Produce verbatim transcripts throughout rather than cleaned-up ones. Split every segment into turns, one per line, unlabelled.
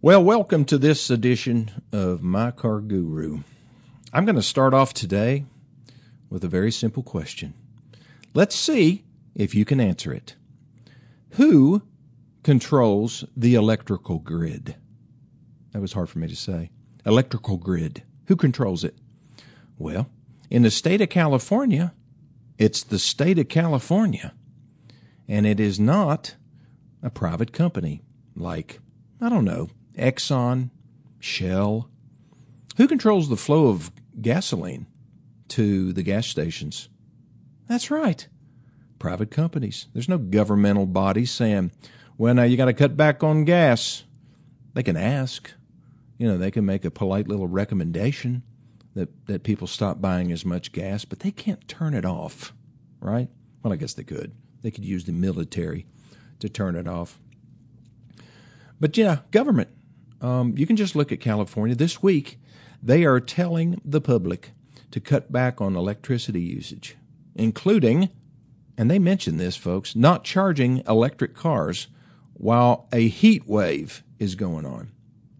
Well, welcome to this edition of My Car Guru. I'm going to start off today with a very simple question. Let's see if you can answer it. Who controls the electrical grid? That was hard for me to say. Electrical grid. Who controls it? Well, in the state of California, it's the state of California. And it is not a private company like, I don't know, Exxon, Shell. Who controls the flow of gasoline to the gas stations? That's right, private companies. There's no governmental body saying, well, now you got to cut back on gas. They can ask. You know, they can make a polite little recommendation that, that people stop buying as much gas, but they can't turn it off, right? Well, I guess they could. They could use the military to turn it off. But, yeah, government. Um, you can just look at California. This week, they are telling the public to cut back on electricity usage, including, and they mention this, folks, not charging electric cars while a heat wave is going on.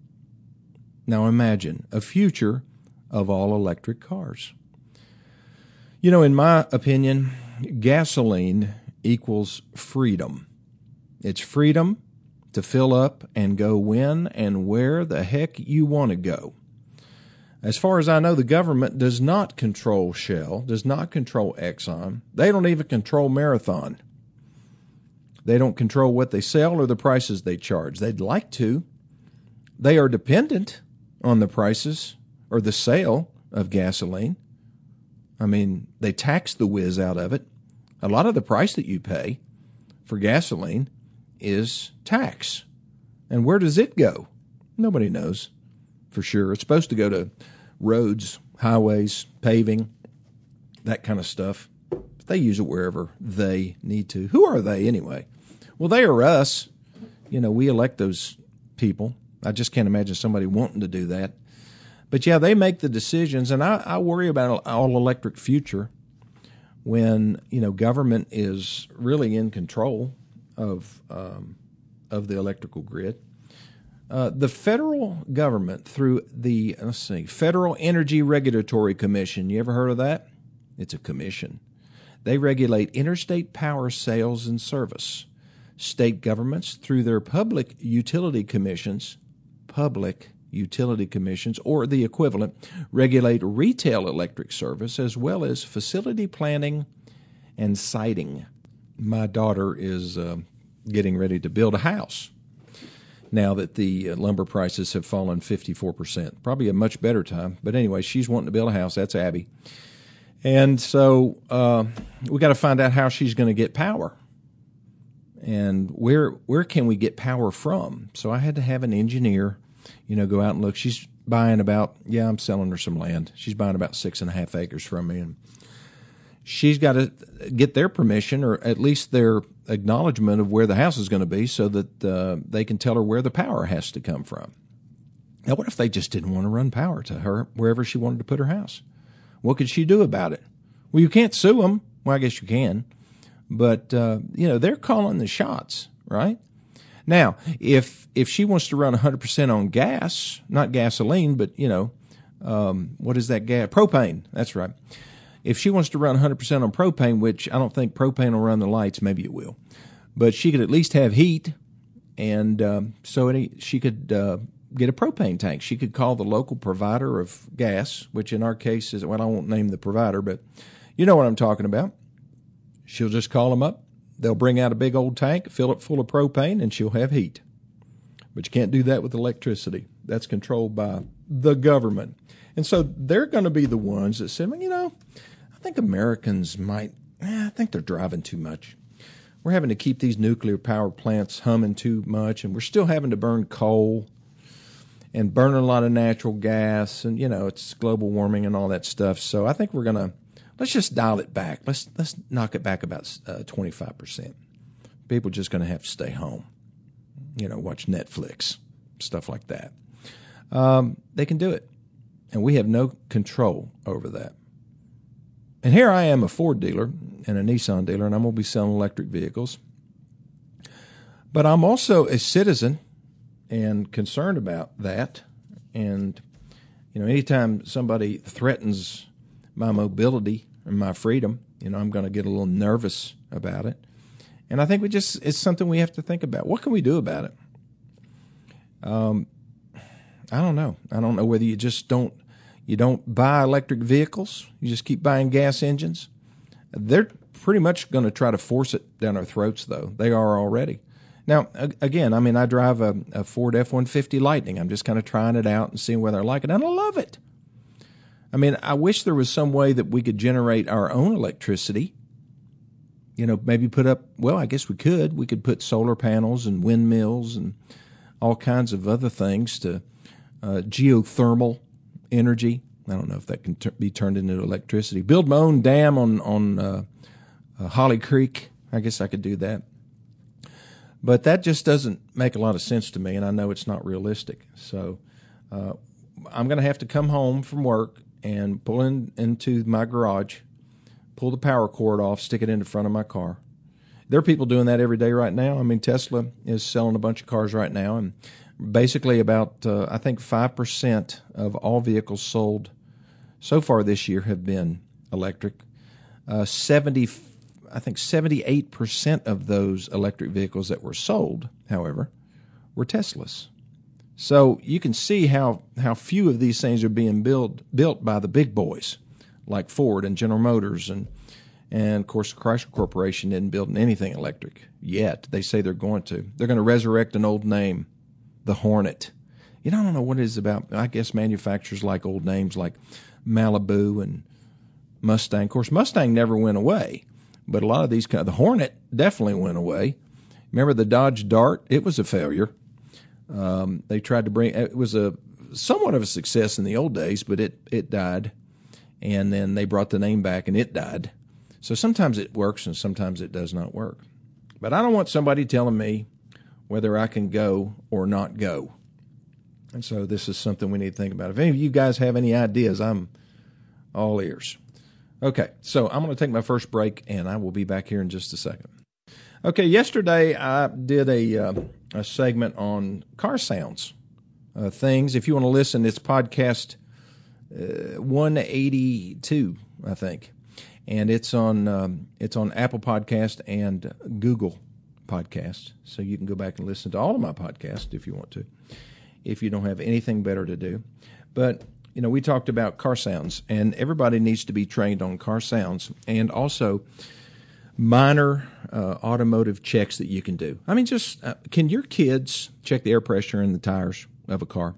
Now imagine a future of all electric cars. You know, in my opinion, gasoline equals freedom. It's freedom to fill up and go when and where the heck you want to go. As far as I know, the government does not control Shell, does not control Exxon. They don't even control Marathon. They don't control what they sell or the prices they charge. They'd like to. They are dependent on the prices or the sale of gasoline. I mean, they tax the whiz out of it. A lot of the price that you pay for gasoline is tax. And where does it go? Nobody knows for sure. It's supposed to go to roads, highways, paving, that kind of stuff. But they use it wherever they need to. Who are they anyway? Well, they are us. You know, we elect those people. I just can't imagine somebody wanting to do that. But yeah, they make the decisions, and I, I worry about an all-electric future when, you know, government is really in control of um, of the electrical grid. Uh, the federal government through the, let's see, Federal Energy Regulatory Commission, you ever heard of that? It's a commission. They regulate interstate power sales and service. State governments, through their public utility commissions, public utility commissions, or the equivalent, regulate retail electric service as well as facility planning and siting. My daughter is uh, getting ready to build a house now that the uh, lumber prices have fallen fifty-four percent. Probably a much better time. But anyway, she's wanting to build a house. That's Abby. And so uh, we got to find out how she's going to get power. And where where can we get power from? So I had to have an engineer, you know, go out and look. She's buying about, yeah, I'm selling her some land. She's buying about six and a half acres from me. And she's got to get their permission, or at least their acknowledgement of where the house is going to be, so that uh, they can tell her where the power has to come from. Now, what if they just didn't want to run power to her wherever she wanted to put her house? What could she do about it? Well, you can't sue them. Well, I guess you can. But, uh, you know, they're calling the shots, right? Now, if if she wants to run one hundred percent on gas, not gasoline, but, you know, um, what is that gas? Propane, that's right. If she wants to run one hundred percent on propane, which I don't think propane will run the lights, maybe it will, but she could at least have heat, and um, so any, she could uh, get a propane tank. She could call the local provider of gas, which in our case is, well, I won't name the provider, but you know what I'm talking about. She'll just call them up. They'll bring out a big old tank, fill it full of propane, and she'll have heat. But you can't do that with electricity. That's controlled by the government. And so they're going to be the ones that say, well, you know, I think Americans might, eh, I think they're driving too much. We're having to keep these nuclear power plants humming too much, and we're still having to burn coal and burning a lot of natural gas, and, you know, it's global warming and all that stuff. So I think we're going to, let's just dial it back. Let's let's knock it back about uh, twenty-five percent. People are just going to have to stay home, you know, watch Netflix, stuff like that. Um, they can do it, and we have no control over that. And here I am, a Ford dealer and a Nissan dealer, and I'm going to be selling electric vehicles. But I'm also a citizen and concerned about that. And, you know, anytime somebody threatens my mobility and my freedom, you know, I'm going to get a little nervous about it. And I think we just, it's something we have to think about. What can we do about it? Um, I don't know. I don't know whether you just don't, you don't buy electric vehicles. You just keep buying gas engines. They're pretty much going to try to force it down our throats, though. They are already. Now, again, I mean, I drive a, a Ford F one fifty Lightning. I'm just kind of trying it out and seeing whether I like it, and I love it. I mean, I wish there was some way that we could generate our own electricity. You know, maybe put up, well, I guess we could. We could put solar panels and windmills and all kinds of other things to uh, geothermal energy. I don't know if that can t- be turned into electricity. Build my own dam on, on uh, uh, Holly Creek. I guess I could do that. But that just doesn't make a lot of sense to me, and I know it's not realistic. So uh, I'm going to have to come home from work and pull in into my garage, pull the power cord off, stick it in the front of my car. There are people doing that every day right now. I mean, Tesla is selling a bunch of cars right now, and basically about, uh, I think, five percent of all vehicles sold so far this year have been electric. Uh, seventy, I think seventy-eight percent of those electric vehicles that were sold, however, were Teslas. So you can see how, how few of these things are being built built by the big boys like Ford and General Motors. And, and of course, Chrysler Corporation isn't building anything electric yet. They say they're going to. They're going to resurrect an old name, the Hornet. You know, I don't know what it is about. I guess manufacturers like old names like Malibu and Mustang. Of course, Mustang never went away, but a lot of these, the Hornet definitely went away. Remember the Dodge Dart? It was a failure. Um, they tried to bring, it was a somewhat of a success in the old days, but it, it died. And then they brought the name back and it died. So sometimes it works and sometimes it does not work. But I don't want somebody telling me whether I can go or not go. And so this is something we need to think about. If any of you guys have any ideas, I'm all ears. Okay, so I'm going to take my first break, and I will be back here in just a second. Okay, yesterday I did a, uh, a segment on car sounds, uh, things. If you want to listen, it's podcast uh, one eighty-two, I think, and it's on um, it's on Apple Podcast and Google Podcast. So you can go back and listen to all of my podcasts if you want to, if you don't have anything better to do. But you know, we talked about car sounds, and everybody needs to be trained on car sounds, and also minor uh, automotive checks that you can do. I mean, just uh, can your kids check the air pressure in the tires of a car?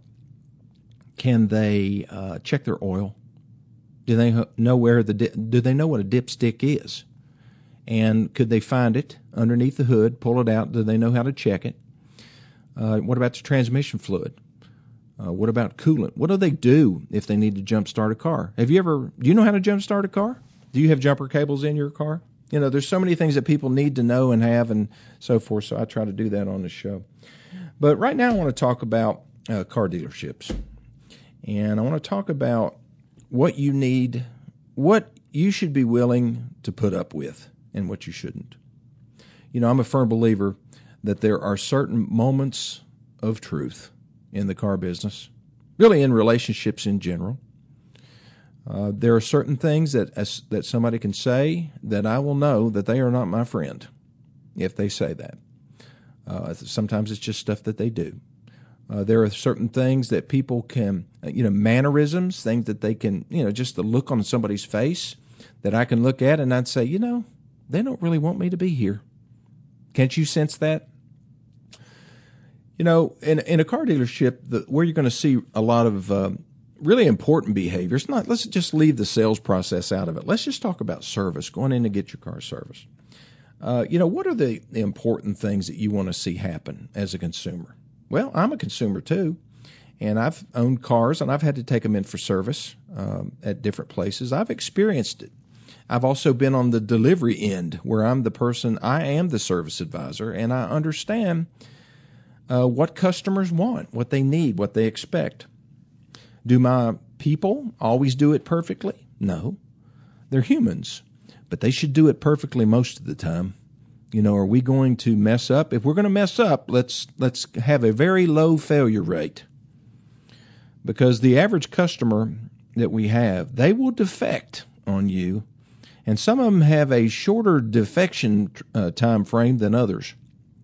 Can they uh, check their oil? Do they know where the di- do they know what a dipstick is? And could they find it underneath the hood, pull it out? Do they know how to check it? Uh, what about the transmission fluid? Uh, what about coolant? What do they do if they need to jump start a car? Have you ever, do you know how to jump start a car? Do you have jumper cables in your car? You know, there's so many things that people need to know and have and so forth, so I try to do that on the show. But right now I want to talk about uh, car dealerships. And I want to talk about what you need, what you should be willing to put up with and what you shouldn't. You know, I'm a firm believer that there are certain moments of truth in the car business, really in relationships in general. Uh, there are certain things that as, that somebody can say that I will know that they are not my friend if they say that. Uh, sometimes it's just stuff that they do. Uh, there are certain things that people can, you know, mannerisms, things that they can, you know, just the look on somebody's face that I can look at and I'd say, you know, they don't really want me to be here. Can't you sense that? You know, in in a car dealership, the, where you're going to see a lot of um, really important behaviors. Not let's just leave the sales process out of it. Let's just talk about service. Going in to get your car service. Uh, you know, what are the, the important things that you want to see happen as a consumer? Well, I'm a consumer too, and I've owned cars and I've had to take them in for service um, at different places. I've experienced it. I've also been on the delivery end where I'm the person. I am the service advisor, and I understand Uh, what customers want, what they need, what they expect. Do my people always do it perfectly? No. They're humans, but they should do it perfectly most of the time. You know, are we going to mess up? If we're going to mess up, let's let's have a very low failure rate. Because the average customer that we have, they will defect on you, and some of them have a shorter defection uh, time frame than others.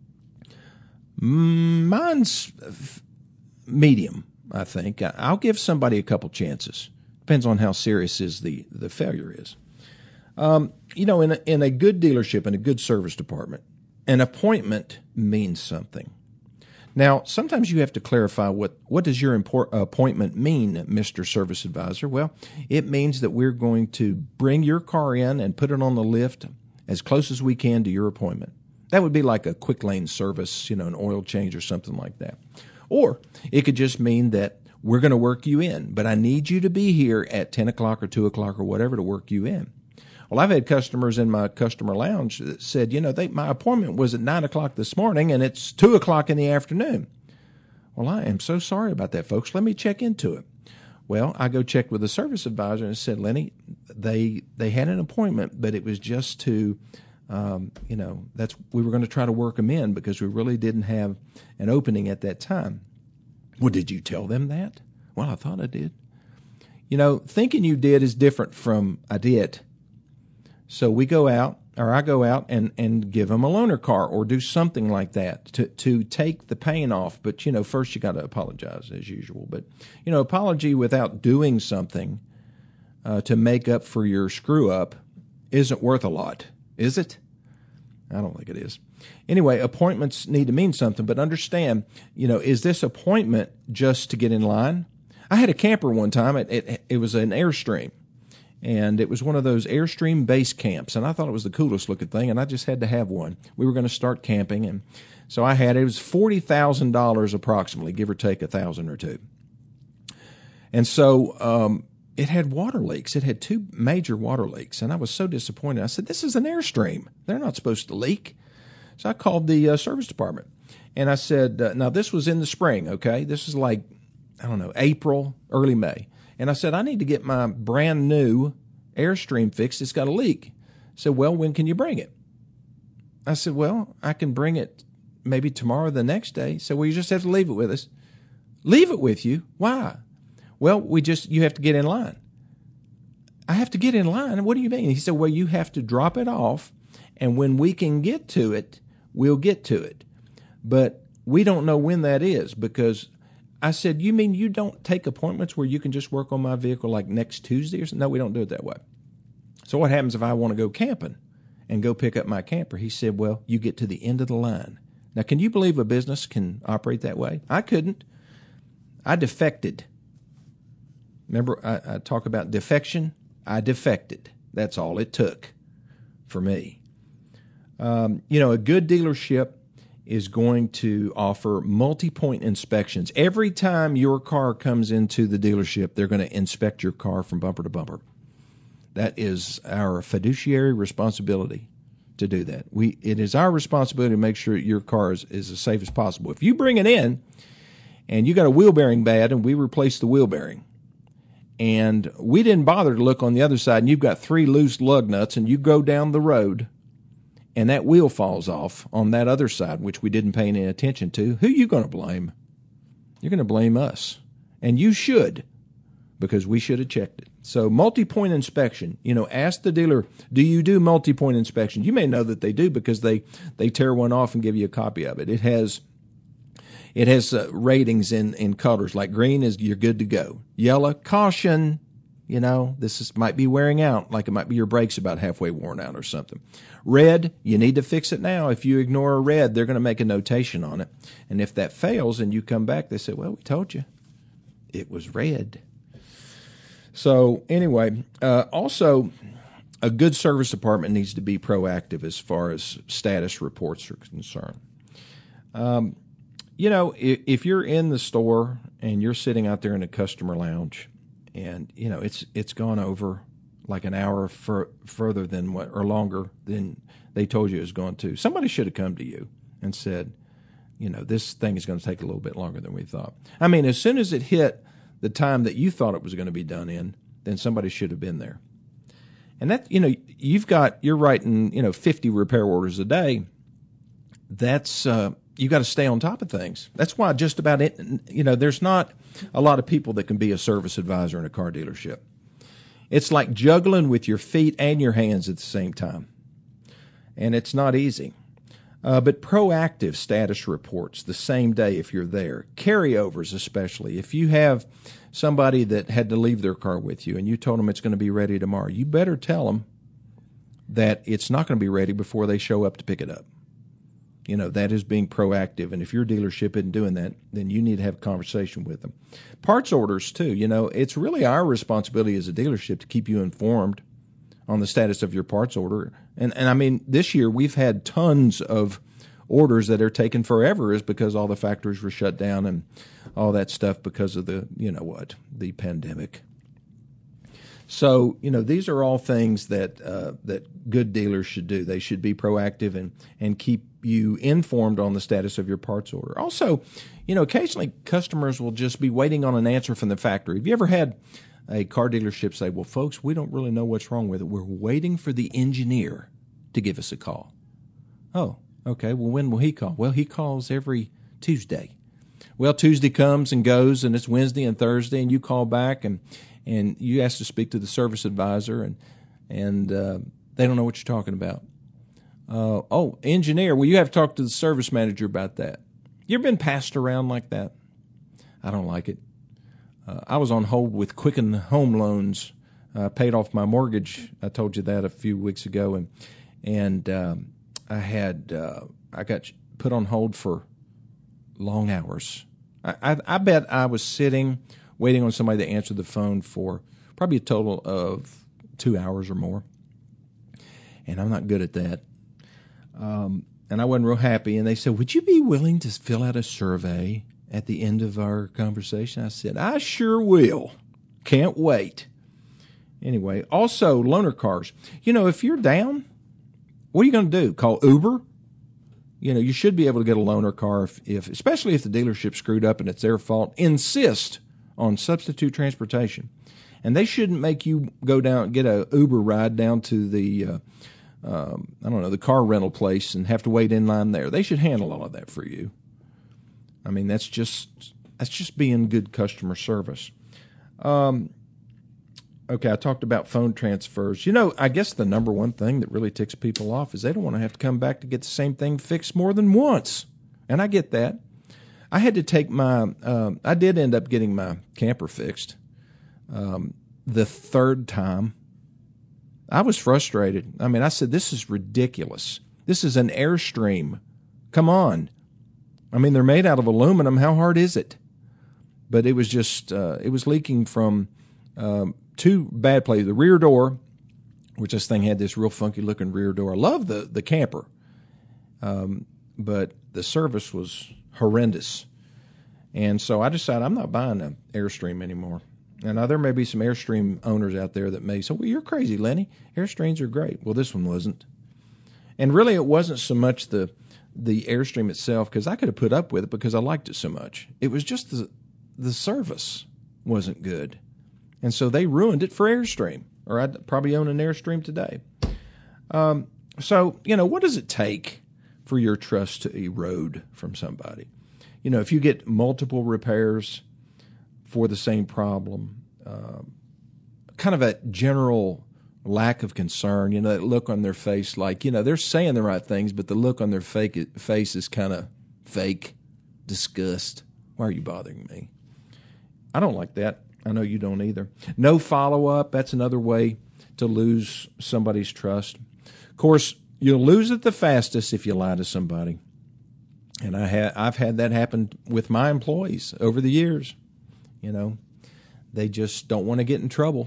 Mine's medium, I think. I'll give somebody a couple chances. Depends on how serious is the, the failure is. Um, you know, in a, in a good dealership, in a good service department, an appointment means something. Now, sometimes you have to clarify what, what does your import, appointment mean, Mister Service Advisor? Well, it means that we're going to bring your car in and put it on the lift as close as we can to your appointment. That would be like a quick lane service, you know, an oil change or something like that. Or it could just mean that we're going to work you in, but I need you to be here at ten o'clock or two o'clock or whatever to work you in. Well, I've had customers in my customer lounge that said, you know, they, my appointment was at nine o'clock this morning and it's two o'clock in the afternoon. Well, I am so sorry about that, folks. Let me check into it. Well, I go check with the service advisor and said, Lenny, they they had an appointment, but it was just to, um, you know, that's we were going to try to work them in because we really didn't have an opening at that time. Well, did you tell them that? Well, I thought I did. You know, thinking you did is different from I did. So we go out, or I go out and, and give them a loaner car or do something like that to, to take the pain off. But, you know, first you got to apologize as usual. But, you know, apology without doing something uh, to make up for your screw up isn't worth a lot, is it? I don't think it is. Anyway, appointments need to mean something, but understand, you know, is this appointment just to get in line? I had a camper one time. It, it, it was an Airstream. And it was one of those Airstream base camps, and I thought it was the coolest looking thing, and I just had to have one. We were going to start camping, and so I had it. It was forty thousand dollars approximately, give or take a thousand or two. And so um, it had water leaks. It had two major water leaks, and I was so disappointed. I said, this is an Airstream. They're not supposed to leak. So I called the uh, service department, and I said, uh, now this was in the spring, okay? This is like, I don't know, April, early May. And I said, I need to get my brand new Airstream fixed. It's got a leak. He said, well, when can you bring it? I said, well, I can bring it maybe tomorrow or the next day. He said, well, you just have to leave it with us. Leave it with you? Why? Well, we just, you have to get in line. I have to get in line? What do you mean? He said, well, you have to drop it off, and when we can get to it, we'll get to it. But we don't know when that is because I said, you mean you don't take appointments where you can just work on my vehicle like next Tuesday or something? No, we don't do it that way. So what happens if I want to go camping and go pick up my camper? He said, well, you get to the end of the line. Now, can you believe a business can operate that way? I couldn't. I defected. Remember, I, I talk about defection? I defected. That's all it took for me. Um, you know, a good dealership is going to offer multi-point inspections. Every time your car comes into the dealership, they're going to inspect your car from bumper to bumper. That is our fiduciary responsibility to do that. We It is our responsibility to make sure your car is, is as safe as possible. If you bring it in and you got a wheel bearing bad and we replace the wheel bearing, and we didn't bother to look on the other side, and you've got three loose lug nuts, and you go down the road, and that wheel falls off on that other side, which we didn't pay any attention to, who are you going to blame? You're going to blame us. And you should, because we should have checked it. So multi-point inspection, you know, ask the dealer, do you do multi-point inspection? You may know that they do because they, they tear one off and give you a copy of it. It has it has uh, ratings in, in colors, like green is you're good to go. Yellow, caution. You know, this is, might be wearing out, like it might be your brakes about halfway worn out or something. Red, you need to fix it now. If you ignore a red, they're going to make a notation on it. And if that fails and you come back, they say, well, we told you. It was red. So anyway, uh, also, a good service department needs to be proactive as far as status reports are concerned. Um, you know, if, if you're in the store and you're sitting out there in a customer lounge, and, you know, it's it's gone over like an hour fur, further than what, or longer than they told you it was going to. Somebody should have come to you and said, you know, this thing is going to take a little bit longer than we thought. I mean, as soon as it hit the time that you thought it was going to be done in, then somebody should have been there. And that, you know, you've got, you're writing, you know, fifty repair orders a day. that's uh, you got to stay on top of things. That's why just about it, you know, there's not a lot of people that can be a service advisor in a car dealership. It's like juggling with your feet and your hands at the same time, and it's not easy. Uh, but proactive status reports the same day if you're there. Carryovers especially. If you have somebody that had to leave their car with you and you told them it's going to be ready tomorrow, you better tell them that it's not going to be ready before they show up to pick it up. You know, that is being proactive. And if your dealership isn't doing that, then you need to have a conversation with them. Parts orders, too. You know, it's really our responsibility as a dealership to keep you informed on the status of your parts order. And, and I mean, this year we've had tons of orders that are taking forever is because all the factories were shut down and all that stuff because of the, you know what, the pandemic. So, you know, these are all things that uh, that good dealers should do. They should be proactive and, and keep you informed on the status of your parts order. Also, you know, occasionally customers will just be waiting on an answer from the factory. Have you ever had a car dealership say, well, folks, we don't really know what's wrong with it. We're waiting for the engineer to give us a call. Oh, okay. Well, when will he call? Well, he calls every Tuesday. Well, Tuesday comes and goes, and it's Wednesday and Thursday, and you call back, and and you ask to speak to the service advisor, and and uh, they don't know what you're talking about. Uh, oh, engineer, well, you have to talk to the service manager about that. You ever been passed around like that? I don't like it. Uh, I was on hold with Quicken Home Loans. I uh, paid off my mortgage. I told you that a few weeks ago, and and um, I had uh, I got put on hold for long hours. I, I, I bet I was sitting waiting on somebody to answer the phone for probably a total of two hours or more, and I'm not good at that. Um, and I wasn't real happy. And they said, "Would you be willing to fill out a survey at the end of our conversation?" I said, "I sure will. Can't wait." Anyway, also loaner cars. You know, if you're down, what are you going to do? Call Uber? You know, you should be able to get a loaner car, if, if especially if the dealership screwed up and it's their fault. Insist on substitute transportation. And they shouldn't make you go down, get a Uber ride down to the, uh, um, I don't know, the car rental place and have to wait in line there. They should handle all of that for you. I mean, that's just that's just being good customer service. Um, okay, I talked about phone transfers. You know, I guess the number one thing that really ticks people off is they don't want to have to come back to get the same thing fixed more than once. And I get that. I had to take my, um, I did end up getting my camper fixed um, the third time. I was frustrated. I mean, I said, this is ridiculous. This is an Airstream. Come on. I mean, they're made out of aluminum. How hard is it? But it was just, uh, it was leaking from um, two bad places. The rear door, which this thing had this real funky looking rear door. I love the, the camper. Um, but the service was horrendous. And so I decided I'm not buying an Airstream anymore. And now there may be some Airstream owners out there that may say, well, you're crazy, Lenny. Airstreams are great. Well, this one wasn't. And really it wasn't so much the the Airstream itself, because I could have put up with it because I liked it so much. It was just the the service wasn't good. And so they ruined it for Airstream, or I'd probably own an Airstream today. Um, so, you know, what does it take for your trust to erode from somebody? You know, if you get multiple repairs for the same problem, uh, kind of a general lack of concern, you know, that look on their face like, you know, they're saying the right things, but the look on their fake face is kind of fake, disgust. Why are you bothering me? I don't like that. I know you don't either. No follow-up, that's another way to lose somebody's trust. Of course, you'll lose it the fastest if you lie to somebody. And I ha- I've had that happen with my employees over the years. You know, they just don't want to get in trouble.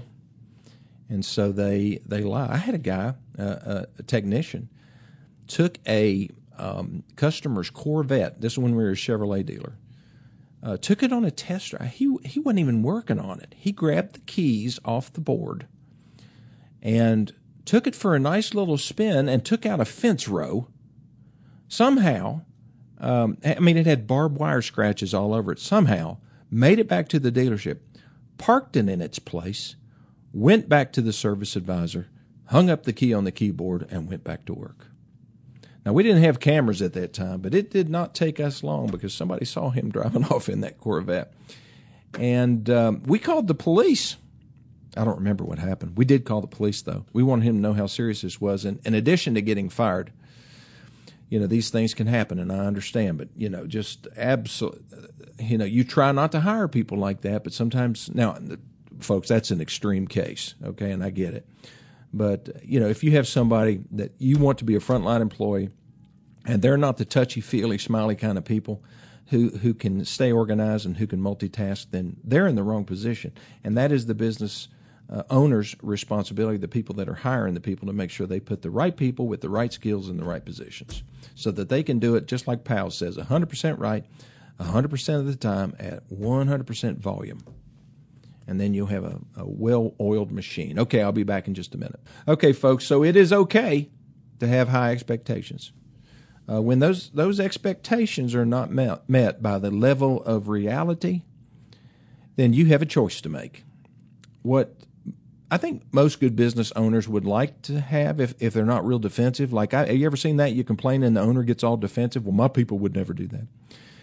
And so they they lie. I had a guy, uh, a technician, took a um, customer's Corvette. This is when we were a Chevrolet dealer. Uh, took it on a test drive. He he wasn't even working on it. He grabbed the keys off the board and took it for a nice little spin and took out a fence row. Somehow, um, I mean, it had barbed wire scratches all over it. Somehow, made it back to the dealership, parked it in its place, went back to the service advisor, hung up the key on the keyboard, and went back to work. Now, we didn't have cameras at that time, but it did not take us long because somebody saw him driving off in that Corvette. And um, we called the police. I don't remember what happened. We did call the police, though. We wanted him to know how serious this was. And in addition to getting fired, you know, these things can happen, and I understand. But, you know, just absolutely, you know, you try not to hire people like that. But sometimes, now, folks, that's an extreme case, okay, and I get it. But, you know, if you have somebody that you want to be a frontline employee and they're not the touchy-feely, smiley kind of people who, who can stay organized and who can multitask, then they're in the wrong position. And that is the business uh, owner's responsibility, the people that are hiring the people, to make sure they put the right people with the right skills in the right positions so that they can do it, just like Powell says, one hundred percent right, one hundred percent of the time at one hundred percent volume. And then you'll have a, a well-oiled machine. Okay, I'll be back in just a minute. Okay, folks, so it is okay to have high expectations. Uh, when those those expectations are not met, met by the level of reality, then you have a choice to make. What I think most good business owners would like to have, if, if they're not real defensive, like, I, have you ever seen that? You complain and the owner gets all defensive. Well, my people would never do that.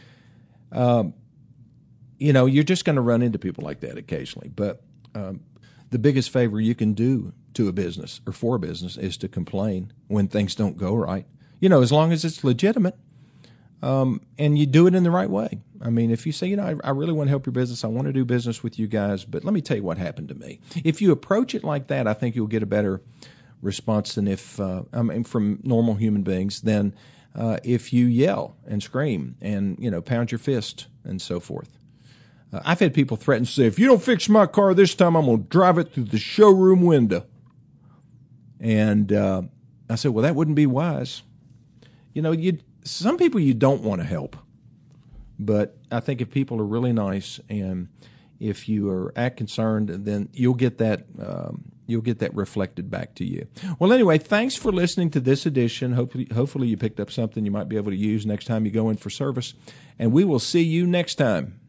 Um, You know, you're just going to run into people like that occasionally. But um, the biggest favor you can do to a business or for a business is to complain when things don't go right. You know, as long as it's legitimate um, and you do it in the right way. I mean, if you say, you know, I, I really want to help your business, I want to do business with you guys, but let me tell you what happened to me. If you approach it like that, I think you'll get a better response than if, uh, I mean, from normal human beings than uh, if you yell and scream and, you know, pound your fist and so forth. Uh, I've had people threaten to say, if you don't fix my car this time, I'm going to drive it through the showroom window. And uh, I said, well, that wouldn't be wise. You know, you some people you don't want to help. But I think if people are really nice and if you are act concerned, then you'll get that um, you'll get that reflected back to you. Well, anyway, thanks for listening to this edition. Hopefully, hopefully you picked up something you might be able to use next time you go in for service. And we will see you next time.